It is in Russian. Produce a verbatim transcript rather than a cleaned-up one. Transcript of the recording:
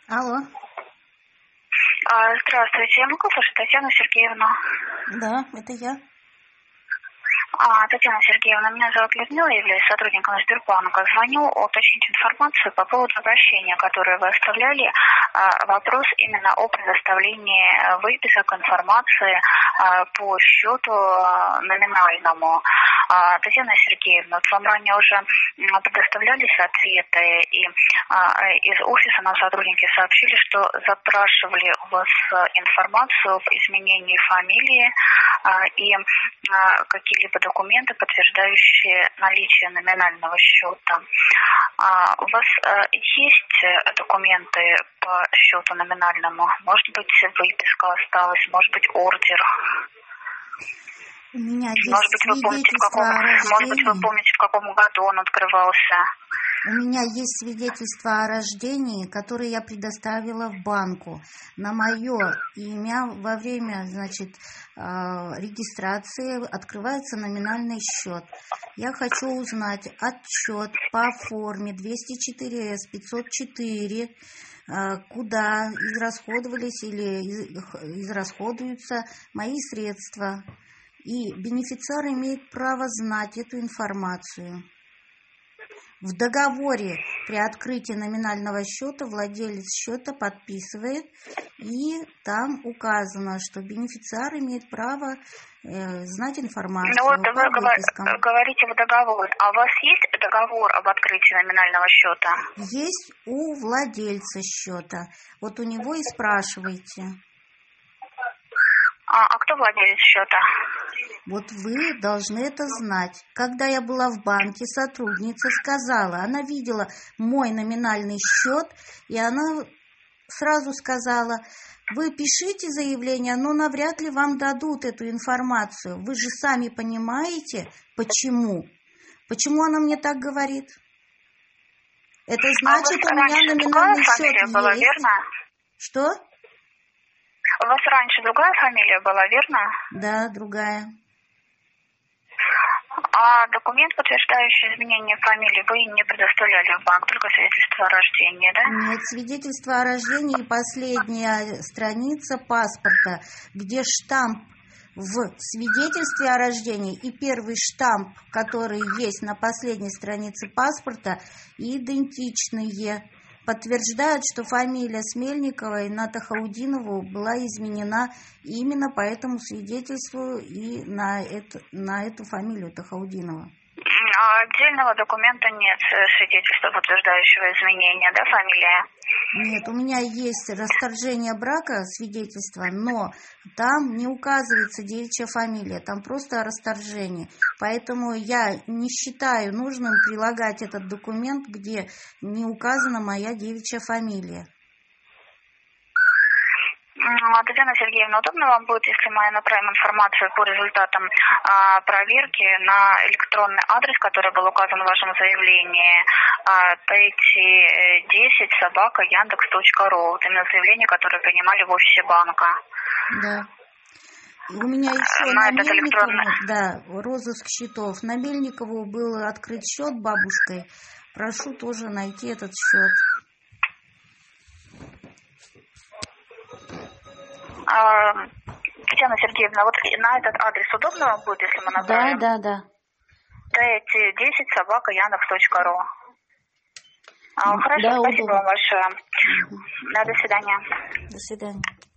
Алло. А, здравствуйте, я могу слышать Татьяну Сергеевну? Да, это я. А, Татьяна Сергеевна, меня зовут Людмила, я являюсь сотрудником Сбербанка. Звоню уточнить информацию по поводу обращения, которое вы оставляли. А, вопрос именно о предоставлении выписок информации а, по счету а, номинальному. А, Татьяна Сергеевна, вот вам ранее уже предоставлялись ответы, и а, из офиса нам сотрудники сообщили, что запрашивали у вас информацию в изменении фамилии а, и а, какие-либо документы, подтверждающие наличие номинального счета. А у вас а, есть документы по счету номинальному? Может быть, выписка осталась, может быть, ордер? У меня есть может быть, вы помните, в каком, может быть, вы помните, в каком году он открывался? У меня есть свидетельство о рождении, которое я предоставила в банку на мое имя. Во время, значит, регистрации открывается номинальный счет. Я хочу узнать отчет по форме двести четыре эс пятьсот четыре, куда израсходовались или израсходуются мои средства. И бенефициар имеет право знать эту информацию. В договоре при открытии номинального счета владелец счета подписывает, и там указано, что бенефициар имеет право э, знать информацию. Ну вот вы говор- говорите в договор. А у вас есть договор об открытии номинального счета? Есть у владельца счета. Вот у него и спрашивайте. А, а кто владелец счета? Вот вы должны это знать. Когда я была в банке, сотрудница сказала, она видела мой номинальный счет, и она сразу сказала: вы пишите заявление, но навряд ли вам дадут эту информацию. Вы же сами понимаете, почему. Почему она мне так говорит? Это значит, а у меня номинальный счет была, есть. Верно? Что? У вас раньше другая фамилия была, верно? Да, другая. А документ, подтверждающий изменение фамилии, вы не предоставляли в банк, только свидетельство о рождении, да? Нет, свидетельство о рождении и последняя страница паспорта, где штамп в свидетельстве о рождении и первый штамп, который есть на последней странице паспорта, идентичные. Подтверждают, что фамилия Смельниковой на Тахаудинову была изменена именно по этому свидетельству и на эту, на эту фамилию Тахаудинова. А отдельного документа нет, свидетельства, подтверждающего изменения, да, фамилия? Нет, у меня есть расторжение брака, свидетельство, но там не указывается девичья фамилия, там просто о расторжении. Поэтому я не считаю нужным прилагать этот документ, где не указана моя девичья фамилия. Татьяна Сергеевна, удобно вам будет, если мы направим информацию по результатам а, проверки на электронный адрес, который был указан в вашем заявлении, а, тэ тэ десять собака яндекс точка ру. Это именно заявление, которое принимали в офисе банка. Да. И у меня еще на, на этот Мельникову, электронный... да, розыск счетов. На Мельникову был открыт счет бабушкой. Прошу тоже найти этот счет. А, Татьяна Сергеевна, вот на этот адрес удобно вам будет, если мы направим? Да, да, да. тэ тэ десять собака яндекс точка ру. А, хорошо, да, спасибо удобно. вам большое. Угу. Да, до свидания. До свидания.